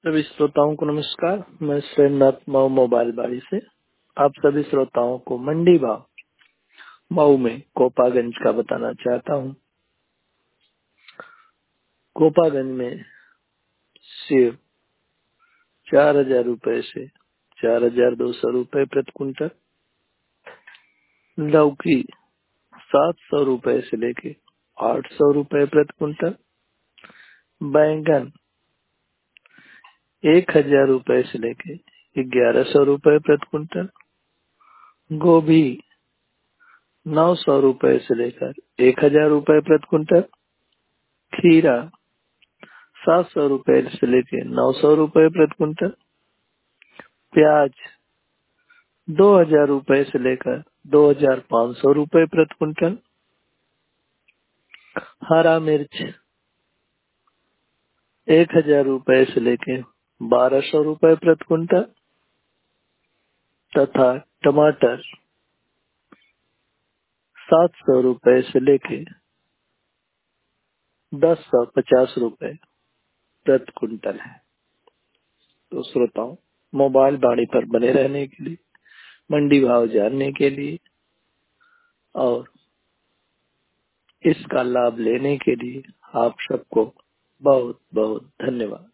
सभी श्रोताओं को नमस्कार। मैं सुरेंद्रनाथ मऊ मोबाइल बाड़ी से आप सभी श्रोताओं को मंडी भाव मऊ में कोपागंज का बताना चाहता हूँ। कोपागंज में सेब 4,000 रुपए से 4,200 रुपए प्रति कुंटल, लौकी 700 रुपए से लेके 800 रुपए प्रति कुंटल, बैंगन 1,000 रुपए से लेके 1,100 रुपए प्रति कुंटल, गोभी 900 रुपए से लेकर 1,000 रुपए प्रति कुंटल, खीरा 700 रुपए से लेके 900 रुपए प्रति कुंटल, प्याज 2,000 रुपए से लेकर 2,500 रुपए प्रति कुंटल, हरा मिर्च 1,000 रुपए से लेके 1,200 रुपए प्रति कुंटल तथा टमाटर 700 रुपए से लेके 1050 रुपए प्रति कुंटल है। तो श्रोताओं, मोबाइल बाड़ी पर बने रहने के लिए, मंडी भाव जानने के लिए और इसका लाभ लेने के लिए आप सबको बहुत बहुत धन्यवाद।